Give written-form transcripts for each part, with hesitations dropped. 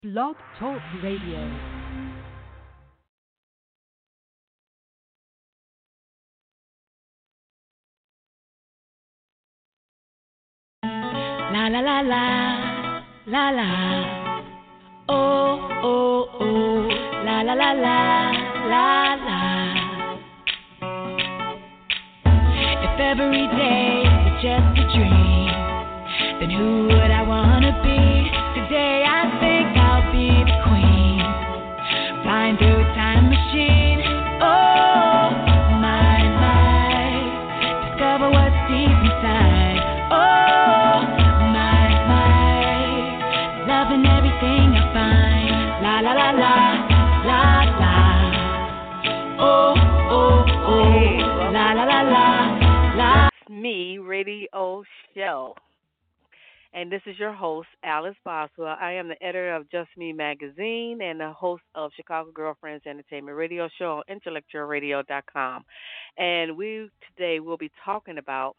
Blog Talk Radio. La la la la, la la. Oh oh oh, la la la la, la la. If every day was just a dream, then who would I wanna be? Today I think I'll be the queen, flying through a time machine. Oh my my, discover what's deep inside. Oh my my, loving everything I find. La la la la, la la. Oh oh oh, la la la la, la. Me Radio Show. And this is your host, Alice Boswell. I am the editor of Just Me Magazine and the host of Chicago Girlfriends Entertainment Radio Show on intellectualradio.com. And we today will be talking about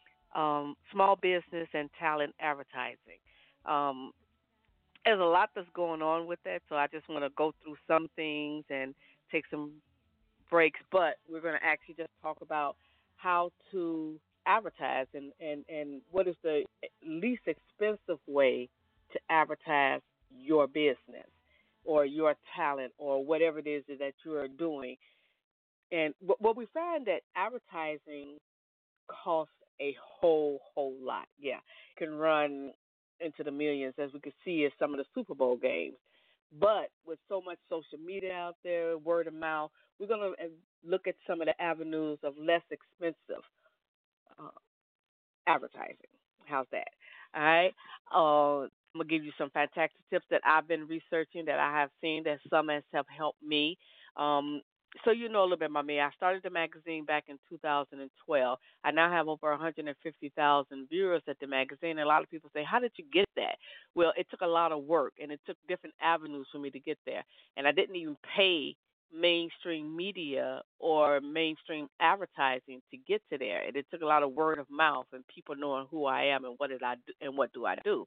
small business and talent advertising. Um, there's a lot that's going on with that, so I just want to go through some things and take some breaks, but we're going to actually just talk about how to advertise and what is the least expensive way to advertise your business or your talent or whatever it is that you are doing. And what we find that advertising costs a whole lot. Yeah, it can run into the millions, as we can see in some of the Super Bowl games. But with so much social media out there, word of mouth, we're going to look at some of the avenues of less expensive uh, advertising. How's that? All right. I'm going to give you some fantastic tips that I've been researching that I have seen that some have helped me. Um, so you know a little bit about me. I started the magazine back in 2012. I now have over 150,000 viewers at the magazine. And a lot of people say, how did you get that? Well, it took a lot of work, and it took different avenues for me to get there. And I didn't even pay mainstream media or mainstream advertising to get to there. And it took a lot of word of mouth and people knowing who I am and what did I do and what do I do.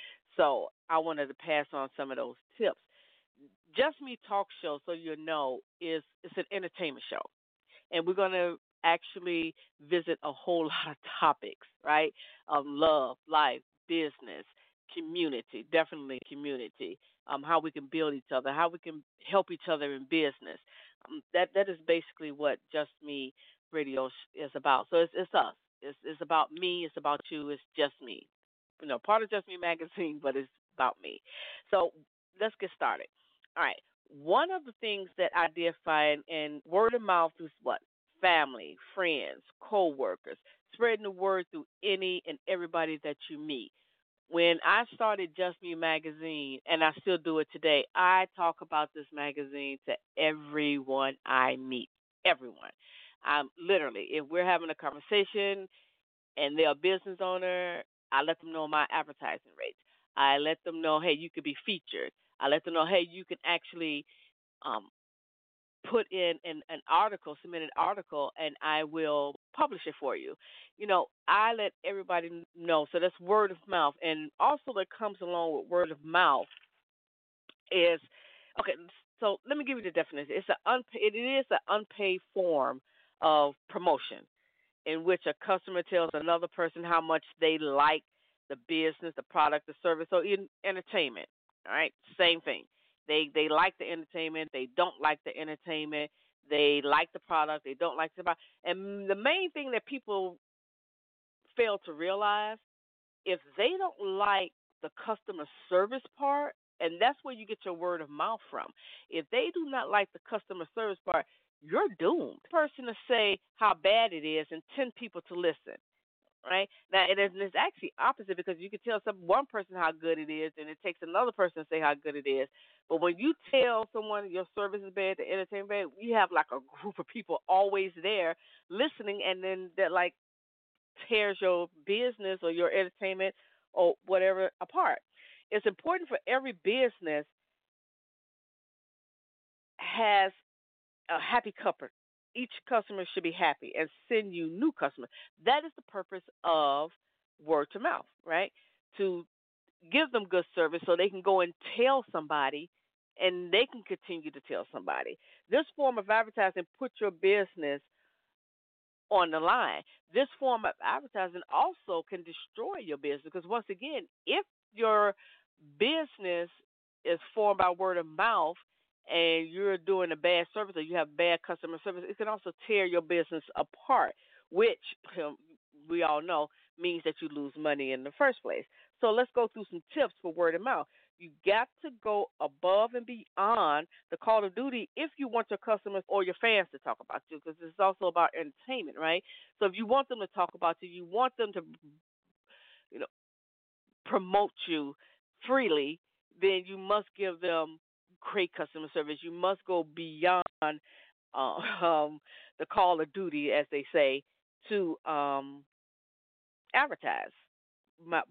So I wanted to pass on some of those tips. Just Me Talk Show, so you know, is it's an entertainment show, and we're gonna actually visit a whole lot of topics, right? Love, life, business, community, definitely community. How we can build each other, how we can help each other in business. That is basically what Just Me Radio is about. So it's us. It's about me. It's about you. It's just me. You know, part of Just Me magazine, but it's about me. So let's get started. All right. One of the things that I did find in word of mouth is what? Family, friends, co-workers, spreading the word through any and everybody that you meet. When I started Just Me magazine, and I still do it today, I talk about this magazine to everyone I meet. Everyone. Literally, if we're having a conversation and they're a business owner, I let them know my advertising rates. I let them know, hey, you could be featured. I let them know, hey, you can actually um, put in an article, submit an article, and I will publish it for you. You know, I let everybody know. So that's word of mouth. And also that comes along with word of mouth is, okay, so let me give you the definition. It is an unpaid form of promotion in which a customer tells another person how much they like the business, the product, the service, or in entertainment. All right, same thing. They like the entertainment, they don't like the entertainment, they like the product, they don't like the product. And the main thing that people fail to realize, if they don't like the customer service part, and that's where you get your word of mouth from. If they do not like the customer service part, you're doomed. Person to say how bad it is and 10 people to listen. Right now, it's actually opposite because you can tell one person how good it is, and it takes another person to say how good it is. But when you tell someone your service is bad, the entertainment bad, you have like a group of people always there listening, and then that like tears your business or your entertainment or whatever apart. It's important for every business has a happy customer. Each customer should be happy and send you new customers. That is the purpose of word to mouth, right? To give them good service so they can go and tell somebody and they can continue to tell somebody. This form of advertising puts your business on the line. This form of advertising also can destroy your business because, once again, if your business is formed by word of mouth and you're doing a bad service or you have bad customer service, it can also tear your business apart, which we all know means that you lose money in the first place. So let's go through some tips for word of mouth. You got to go above and beyond the call of duty if you want your customers or your fans to talk about you, because it's also about entertainment, right? So if you want them to talk about you, you want them to, you know, promote you freely, then you must give them great customer service. You must go beyond the call of duty, as they say, to advertise. Mouth,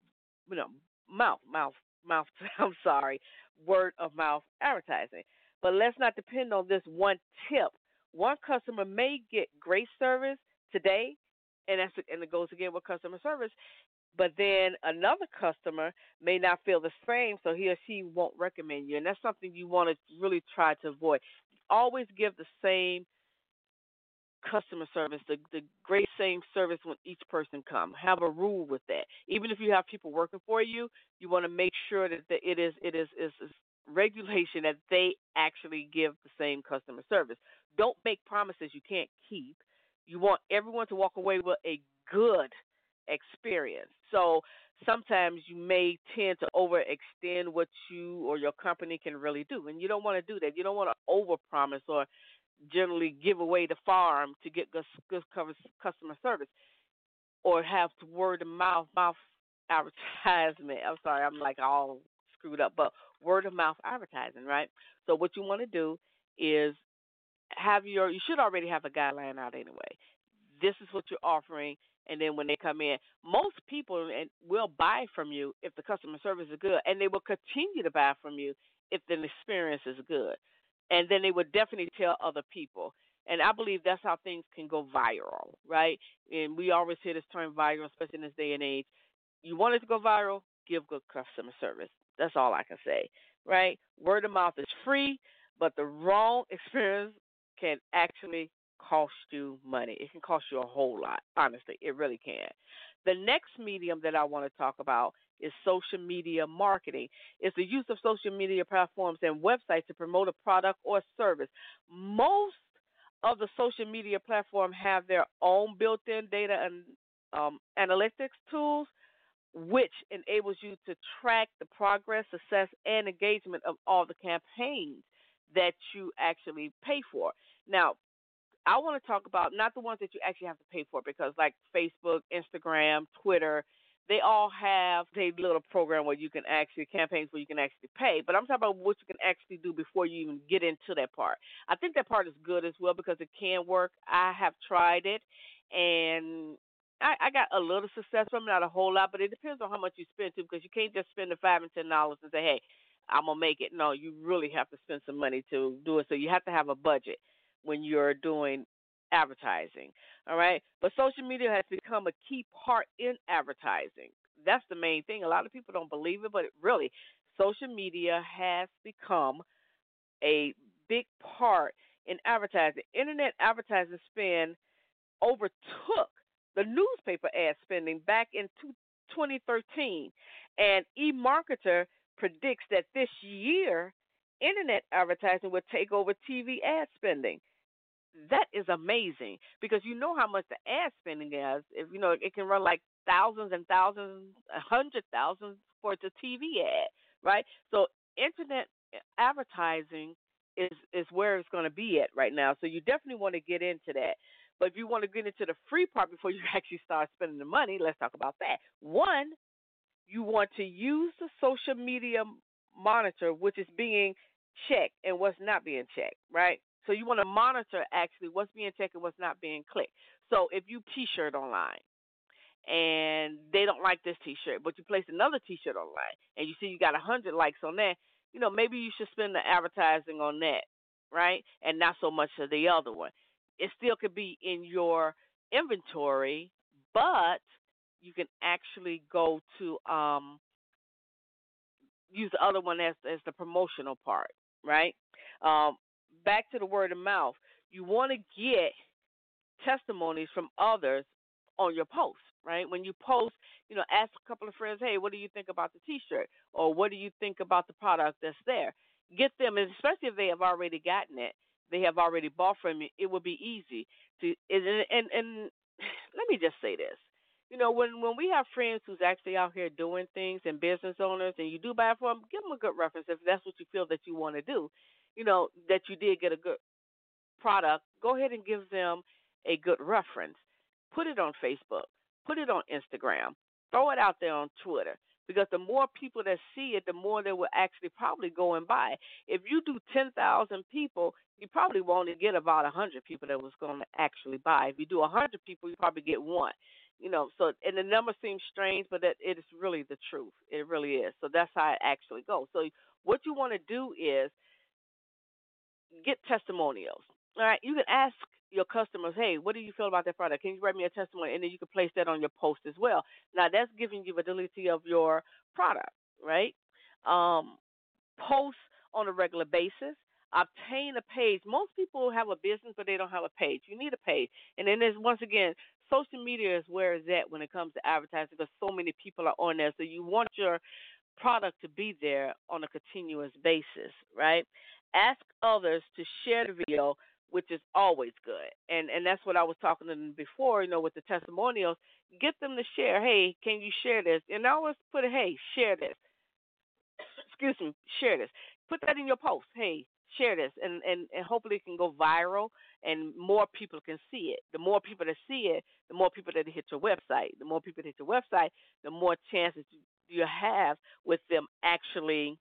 mouth. I'm sorry, word of mouth advertising. But let's not depend on this one tip. One customer may get great service today, and it goes again with customer service. But then another customer may not feel the same, so he or she won't recommend you, and that's something you want to really try to avoid. Always give the same customer service, the great same service when each person comes. Have a rule with that. Even if you have people working for you, you want to make sure that it is regulation that they actually give the same customer service. Don't make promises you can't keep. You want everyone to walk away with a good experience. So sometimes you may tend to overextend what you or your company can really do, and you don't want to do that. You don't want to overpromise or generally give away the farm to get good customer service, or have to word of mouth advertisement. I'm sorry, I'm like all screwed up, but word of mouth advertising, right? So what you want to do is you should already have a guideline out anyway. This is what you're offering, and then when they come in, most people will buy from you if the customer service is good, and they will continue to buy from you if the experience is good. And then they would definitely tell other people. And I believe that's how things can go viral, right? And we always hear this term viral, especially in this day and age. You want it to go viral, give good customer service. That's all I can say, right? Word of mouth is free, but the wrong experience can actually cost you money. It can cost you a whole lot, honestly. It really can. The next medium that I want to talk about is social media marketing. It's the use of social media platforms and websites to promote a product or service. Most of the social media platforms have their own built-in data and analytics tools, which enables you to track the progress, success, and engagement of all the campaigns that you actually pay for. Now, I want to talk about not the ones that you actually have to pay for, because like Facebook, Instagram, Twitter, they all have a little program where you can actually, campaigns where you can actually pay. But I'm talking about what you can actually do before you even get into that part. I think that part is good as well because it can work. I have tried it, and I got a little success from it, not a whole lot, but it depends on how much you spend too, because you can't just spend the $5 and $10 and say, hey, I'm going to make it. No, you really have to spend some money to do it. So you have to have a budget when you're doing advertising, all right? But social media has become a key part in advertising. That's the main thing. A lot of people don't believe it, but really, social media has become a big part in advertising. Internet advertising spend overtook the newspaper ad spending back in 2013, and eMarketer predicts that this year, internet advertising will take over TV ad spending. That is amazing because you know how much the ad spending is. If you know, it can run like thousands and thousands, 100,000 for the TV ad, right? So internet advertising is where it's going to be at right now. So you definitely want to get into that. But if you want to get into the free part before you actually start spending the money, let's talk about that. One, you want to use the social media monitor, which is being checked and what's not being checked, right? So you want to monitor actually what's being checked and what's not being clicked. So if you T-shirt online and they don't like this T-shirt, but you place another T-shirt online and you see you got 100 likes on that, you know, maybe you should spend the advertising on that, right? And not so much of the other one. It still could be in your inventory, but you can actually go to use the other one as the promotional part, right? Back to the word of mouth. You want to get testimonies from others on your post, right? When you post, ask a couple of friends, hey, what do you think about the T-shirt? Or what do you think about the product that's there? Get them, and especially if they have already gotten it, they have already bought from you, it will be easy to, and let me just say this. When we have friends who's actually out here doing things and business owners, and you do buy from them, give them a good reference if that's what you feel that you want to do. That you did get a good product, go ahead and give them a good reference. Put it on Facebook. Put it on Instagram. Throw it out there on Twitter. Because the more people that see it, the more they will actually probably go and buy. If you do 10,000 people, you probably won't get about 100 people that was going to actually buy. If you do 100 people, you probably get one. So, and the number seems strange, but it is really the truth. It really is. So that's how it actually goes. So what you want to do is get testimonials. All right, you can ask your customers, hey, what do you feel about that product? Can you write me a testimony? And then you can place that on your post as well. Now, that's giving you validity of your product, right? Post on a regular basis. Obtain a page. Most people have a business, but they don't have a page. You need a page. And then there's, once again, social media is where it's at when it comes to advertising because so many people are on there. So you want your product to be there on a continuous basis, right? Ask others to share the video, which is always good. And that's what I was talking to them before, with the testimonials. Get them to share, hey, can you share this? And I always put it, hey, share this. Excuse me, share this. Put that in your post. Hey, share this. And hopefully it can go viral and more people can see it. The more people that see it, the more people that hit your website. The more people that hit your website, the more chances you have with them actually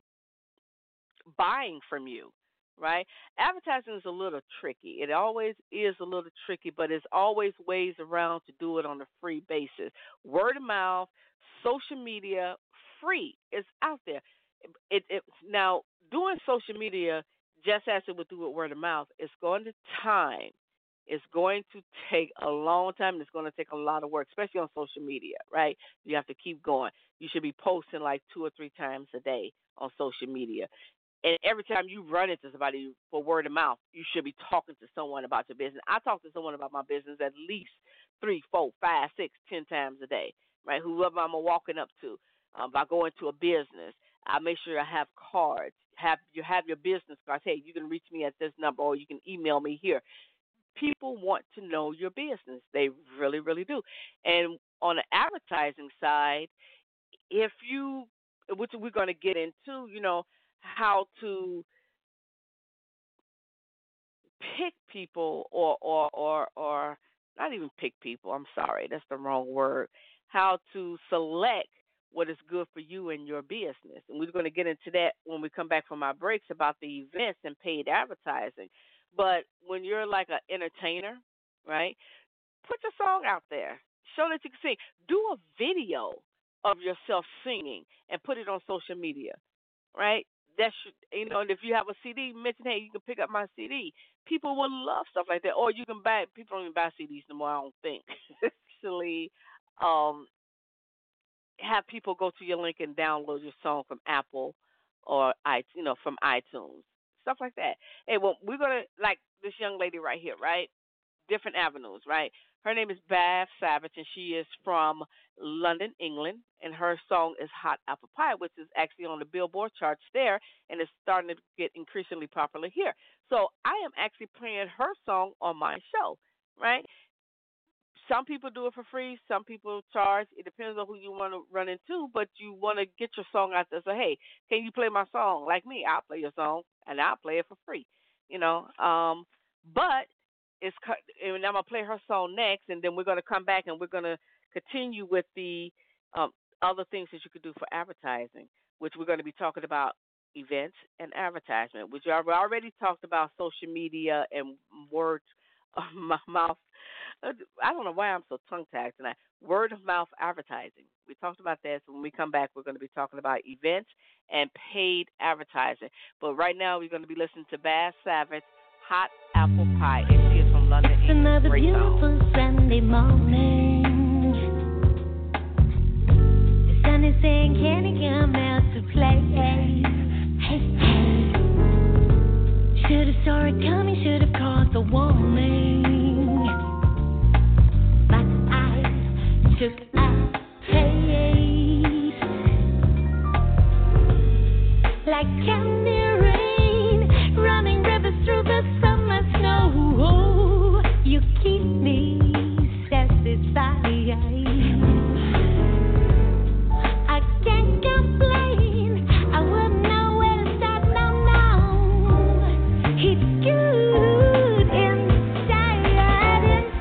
buying from you. Right? Advertising is a little tricky. It always is a little tricky, but there's always ways around to do it on a free basis. Word of mouth, social media, free. It's out there. Now, doing social media, just as it would do with word of mouth, it's going to time. It's going to take a long time. It's going to take a lot of work, especially on social media, right? You have to keep going. You should be posting like 2 or 3 times a day on social media. And every time you run into somebody for word of mouth, you should be talking to someone about your business. I talk to someone about my business at least 3, 4, 5, 6, 10 times a day, right? Whoever I'm walking up to. If I go into a business, I make sure I have cards. You have your business cards. Hey, you can reach me at this number or you can email me here. People want to know your business. They really, really do. And on the advertising side, which we're going to get into, how to pick people or not even pick people. I'm sorry, that's the wrong word. How to select what is good for you and your business. And we're going to get into that when we come back from our breaks about the events and paid advertising. But when you're like an entertainer, right, put your song out there. Show that you can sing. Do a video of yourself singing and put it on social media, right? That should, and if you have a CD, mention, hey, you can pick up my CD. People will love stuff like that. Or you can buy, people don't even buy CDs no more, I don't think. Actually, have people go to your link and download your song from Apple or from iTunes. Stuff like that. Hey, well, we're going to, like this young lady right here, right? Different avenues, right? Her name is Bath Savage, and she is from London, England, and her song is Hot Apple Pie, which is actually on the Billboard charts there, and it's starting to get increasingly popular here. So I am actually playing her song on my show, right? Some people do it for free. Some people charge. It depends on who you want to run into, but you want to get your song out there. So, hey, can you play my song? Like me, I'll play your song, and I'll play it for free, But and I'm going to play her song next, and then we're going to come back, and we're going to continue with the other things that you could do for advertising, which we're going to be talking about events and advertisement, which I've already talked about social media and word of mouth. I don't know why I'm so tongue-tied tonight. Word of mouth advertising. We talked about that. So when we come back, we're going to be talking about events and paid advertising. But right now, we're going to be listening to Bath Savage, Hot Apple Pie. And she is from London, England. Another Great beautiful song. Sunday morning. The sun is saying, can you come out to play. Hey, should've saw it coming, should've caught the warning. But I took a place like candy rain, running rivers through the summer snow. You keep me satisfied. I can't complain. I wouldn't know where to start now. It's good inside.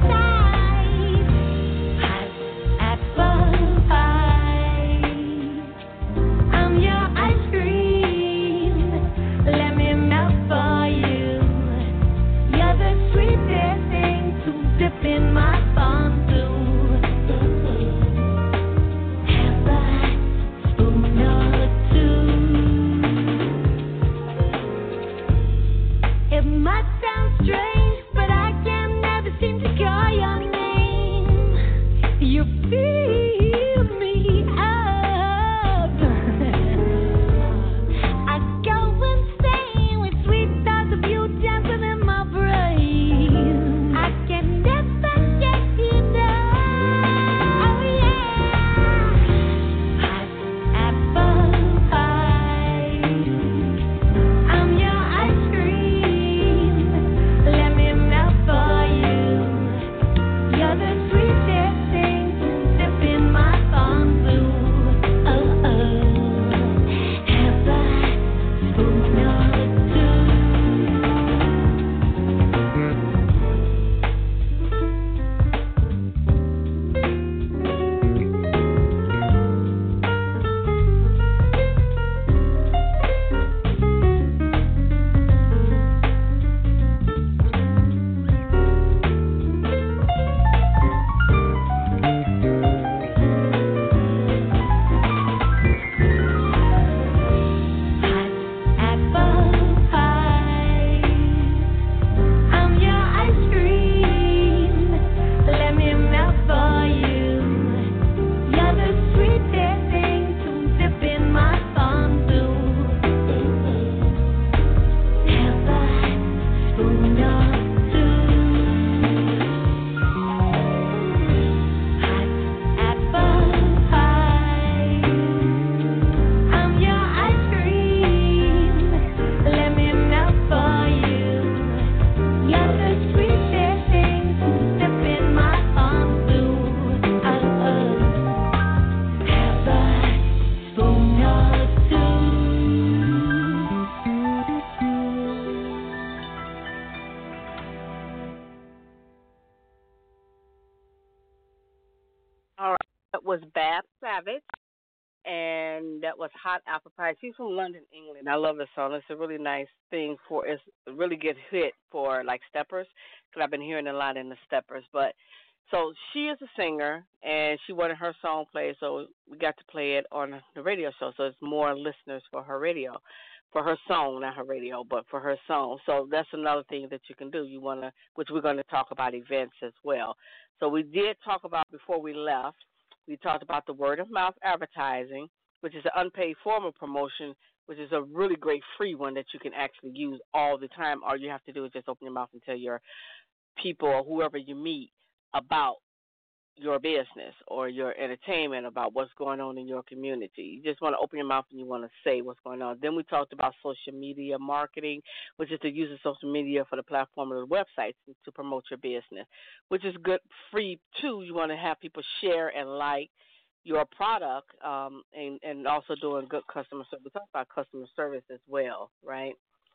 Hot apple pie. I'm your ice cream. Let me melt for you. You're the sweetest thing to dip in my fondue. Have a spoon or two. It might sound strange, but I can never seem to call your name. You fill me up. I go insane with sweet thoughts of you dancing in my brain. I can never get you down. Oh yeah. Hot apple pie. I'm your ice cream. Let me melt for you. You're the sweetest thing to dip in my fondue. Oh oh. Have a spoon or two. Hot apple pie. I'm your ice cream. Let me melt for you. You're the sweetest thing to dip in my fondue. Have a spoon or two. Hot apple pie. I'm your ice cream. Let me melt for you. You're the sweetest thing to dip in my fondue. Oh oh. Have a spoon or two. All right, that was Bab Savage, and that was Hot Apple Pie. She's from London, England. I love this song. It's a really nice thing for, it's a really good hit for like steppers, because I've been hearing a lot in the steppers. But so she is a singer, and she wanted her song played, so we got to play it on the radio show. So it's more listeners for her radio, for her song, not her radio, but for her song. So that's another thing that you can do. You want to, which we're going to talk about events as well. So we did talk about before we left. We talked about the word of mouth advertising, which is an unpaid form of promotion, which is a really great free one that you can actually use all the time. All you have to do is just open your mouth and tell your people or whoever you meet about your business or your entertainment, about what's going on in your community. You just want to open your mouth and you want to say what's going on. Then we talked about social media marketing, which is the use of social media for the platform of the websites to promote your business, which is good, free too. You want to have people share and like your product, and also doing good customer service. We talked about customer service as well, right?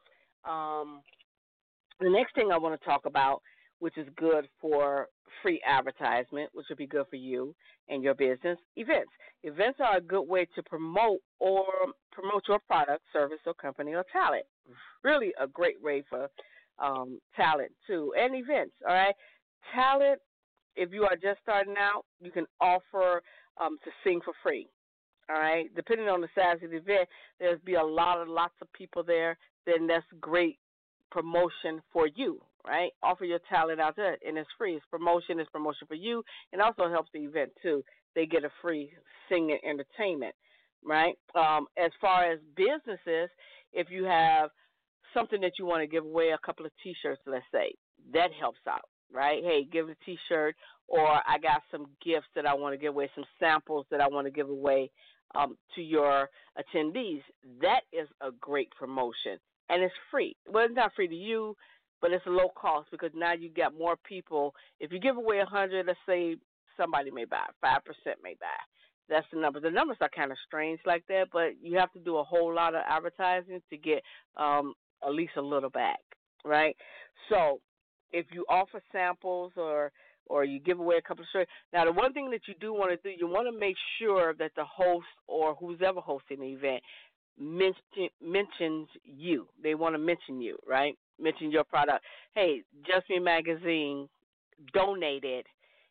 The next thing I want to talk about, which is good for free advertisement, which would be good for you and your business, events. Events are a good way to promote your product, service, or company or talent. Really a great way for talent too, and events. All right, talent. If you are just starting out, you can offer to sing for free. All right, depending on the size of the event, there's be lots of people there. Then that's great promotion for you, right? Offer your talent out there, and it's free. It's promotion for you, and also helps the event too. They get a free singing entertainment. right? As far as businesses, if you have something that you want to give away, a couple of T-shirts, let's say, that helps out, right? Hey, give a T-shirt, or I got some gifts that I want to give away, some samples that I want to give away to your attendees. That is a great promotion, and it's free. Well, it's not free to you, but it's a low cost because now you got more people. If you give away 100, let's say somebody may buy, 5% may buy. That's the number. The numbers are kind of strange like that, but you have to do a whole lot of advertising to get at least a little back, right? So if you offer samples or you give away a couple of shirts. Now, the one thing that you do want to do, you want to make sure that the host or who's ever hosting the event mentions you. They want to mention you, right? Mention your product. Hey, Just Me Magazine donated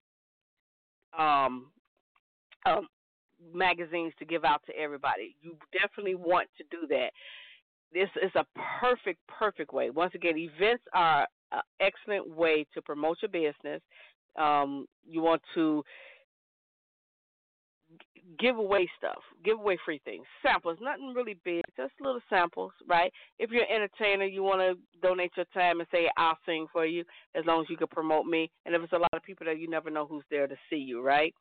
magazines to give out to everybody. You definitely want to do that. This is a perfect way. Once again, events are an excellent way to promote your business. You want to give away stuff, give away free things, samples, nothing really big, just little samples, right? If you're an entertainer, you want to donate your time and say, I'll sing for you as long as you can promote me. And if it's a lot of people there, you never know who's there to see you, right?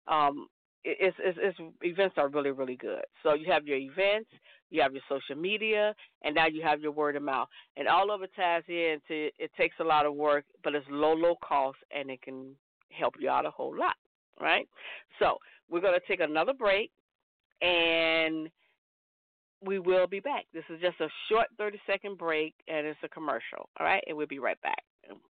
Events are really, really good. So you have your events, you have your social media, and now you have your word of mouth. And all of it ties into, it takes a lot of work, but it's low cost, and it can help you out a whole lot, right? So we're going to take another break, and we will be back. This is just a short 30-second break, and it's a commercial, all right? And we'll be right back.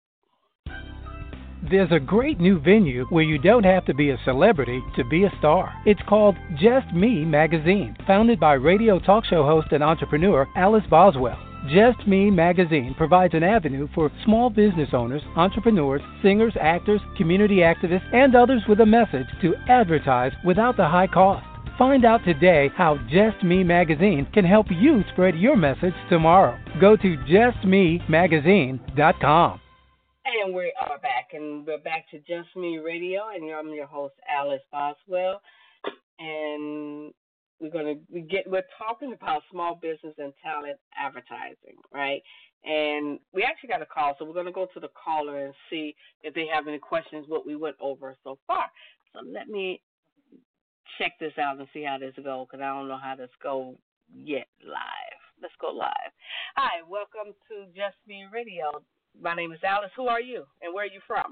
There's a great new venue where you don't have to be a celebrity to be a star. It's called Just Me Magazine, founded by radio talk show host and entrepreneur Alice Boswell. Just Me Magazine provides an avenue for small business owners, entrepreneurs, singers, actors, community activists, and others with a message to advertise without the high cost. Find out today how Just Me Magazine can help you spread your message tomorrow. Go to justmemagazine.com. And we are back, and we're back to Just Me Radio, and I'm your host, Alice Boswell, and we're talking about small business and talent advertising, right? And we actually got a call, so we're going to go to the caller and see if they have any questions what we went over so far. So let me check this out and see how this goes, because I don't know how this goes yet live. Let's go live. Hi, welcome to Just Me Radio. My name is Alice. Who are you, and where are you from?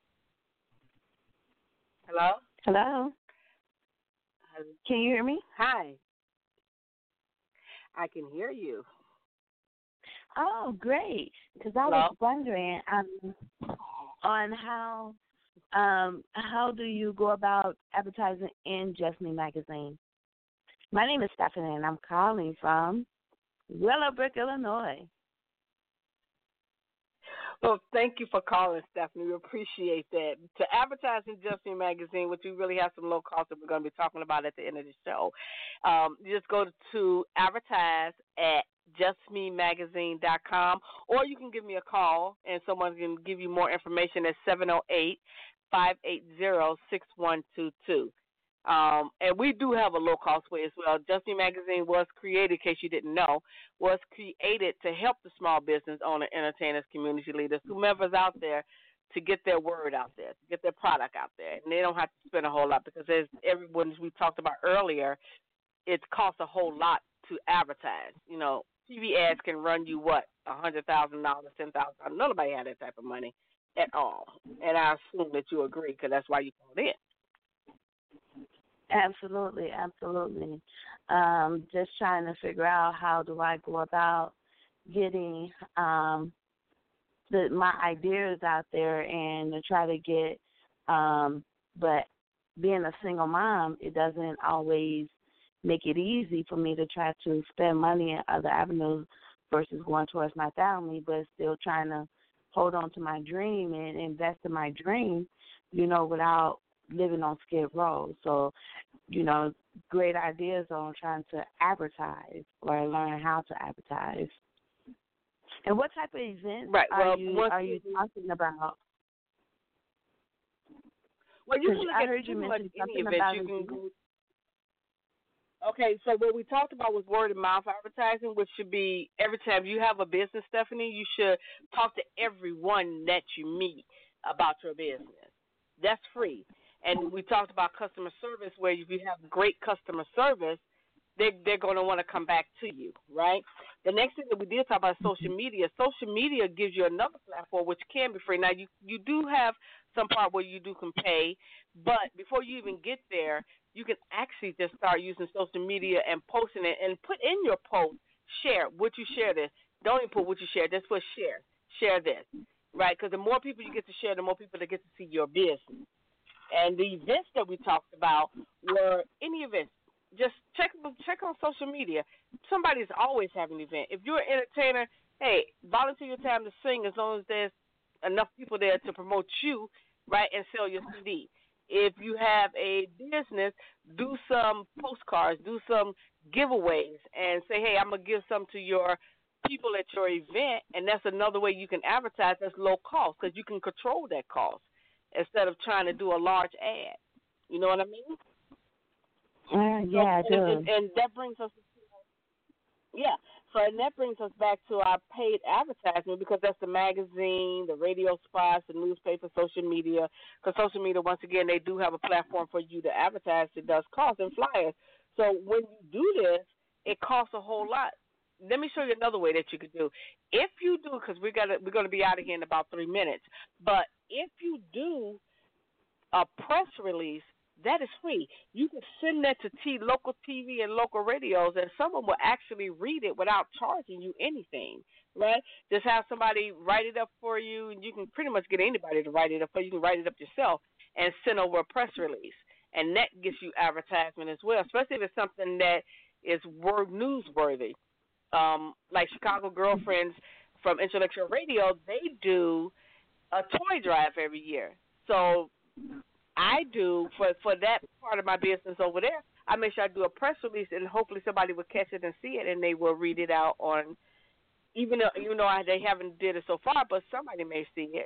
Hello? Hello. Can you hear me? Hi. I can hear you. Oh, great. Because I was wondering on how do you go about advertising in Just Me Magazine? My name is Stephanie, and I'm calling from Willowbrook, Illinois. Well, thank you for calling, Stephanie. We appreciate that. To advertise in Just Me Magazine, which we really have some low costs that we're going to be talking about at the end of the show, you just go to advertise at justmemagazine.com, or you can give me a call, and someone can give you more information at 708-580-6122. And we do have a low-cost way as well. Just Me Magazine was created, in case you didn't know, was created to help the small business owner, entertainers, community leaders, whomever's out there, to get their word out there, to get their product out there. And they don't have to spend a whole lot because, as everyone we talked about earlier, it costs a whole lot to advertise. You know, TV ads can run you, what, $100,000, $10,000. Nobody had that type of money at all. And I assume that you agree because that's why you called in. Absolutely. Just trying to figure out how do I go about getting my ideas out there and to try to get, but being a single mom, it doesn't always make it easy for me to try to spend money in other avenues versus going towards my family, but still trying to hold on to my dream and invest in my dream, without living on Skid Row. So, great ideas on trying to advertise or learn how to advertise. And what type of events are you talking about? Well, you can look at any event. You can go. Okay, so what we talked about was word of mouth advertising, which should be every time you have a business, Stephanie, you should talk to everyone that you meet about your business. That's free. And we talked about customer service, where if you have great customer service, they're going to want to come back to you, right? The next thing that we did talk about is social media. Social media gives you another platform which can be free. Now, you do have some part where you can pay, but before you even get there, you can actually just start using social media and posting it and put in your post, share what you share this. Don't even put what you share, just put share. Share this, right? Because the more people you get to share, the more people that get to see your business. And the events that we talked about were any events. Just check on social media. Somebody's always having an event. If you're an entertainer, hey, volunteer your time to sing as long as there's enough people there to promote you, right, and sell your CD. If you have a business, do some postcards, do some giveaways, and say, hey, I'm going to give some to your people at your event, and that's another way you can advertise that's low cost because you can control that cost instead of trying to do a large ad. You know what I mean? Yeah, I do. And that brings us, and that brings us back to our paid advertisement because that's the magazine, the radio spots, the newspaper, social media. Because social media, once again, they do have a platform for you to advertise. It does cost and flyers. So when you do this, it costs a whole lot. Let me show you another way that you could do. If you do, because we're going to be out of here in about 3 minutes, but if you do a press release, that is free. You can send that to local TV and local radios, and someone will actually read it without charging you anything, right? Just have somebody write it up for you, and you can pretty much get anybody to write it up, or you can write it up yourself and send over a press release. And that gets you advertisement as well, especially if it's something that is newsworthy. Like Chicago Girlfriends from Intellectual Radio, they do a toy drive every year. So I do, for that part of my business over there, I make sure I do a press release, and hopefully somebody will catch it and see it, and they will read it out on, even though they haven't did it so far, but somebody may see it,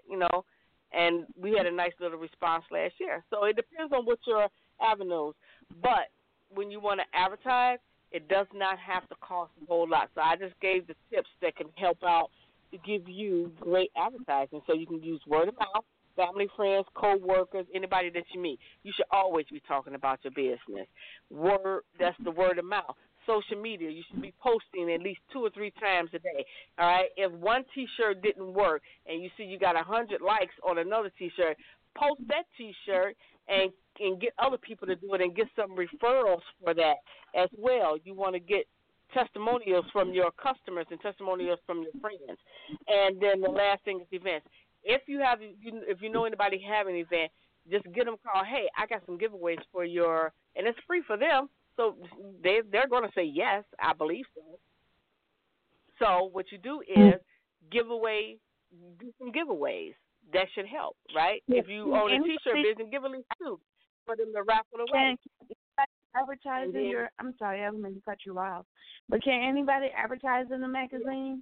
and we had a nice little response last year. So it depends on what your avenues. But when you want to advertise, it does not have to cost a whole lot. So I just gave the tips that can help out to give you great advertising. So you can use word of mouth, family, friends, co-workers, anybody that you meet. You should always be talking about your business. That's the word of mouth. Social media, you should be posting at least 2 or 3 times a day. All right? If one T-shirt didn't work and you see you got 100 likes on another T-shirt, post that T-shirt and get other people to do it and get some referrals for that as well. You want to get testimonials from your customers and testimonials from your friends. And then the last thing is events. If you know anybody having an event, just get them a call. Hey, I got some giveaways for and it's free for them. So they're going to say yes, I believe so. So what you do is do some giveaways. That should help, right? If you own a T-shirt business, give at least 2 for them to raffle away. Advertise in your, I'm sorry, I didn't mean to cut you off, but can anybody advertise in the magazine?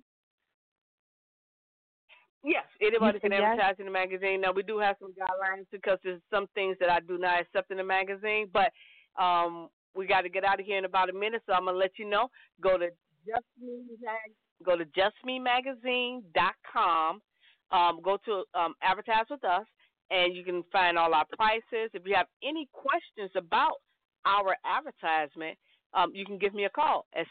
Yes, anybody can advertise in the magazine. Now, we do have some guidelines because there's some things that I do not accept in the magazine, but we got to get out of here in about a minute, so I'm going to let you know. Go to justmemagazine.com. Go to Advertise with Us, and you can find all our prices. If you have any questions about our advertisement, you can give me a call at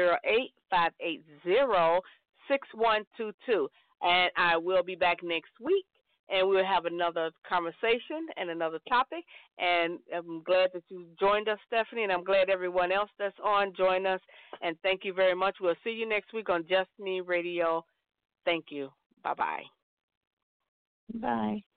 708-580-6122. And I will be back next week, and we'll have another conversation and another topic. And I'm glad that you joined us, Stephanie, and I'm glad everyone else that's on joined us. And thank you very much. We'll see you next week on Just Me Radio. Thank you. Bye-bye. Bye.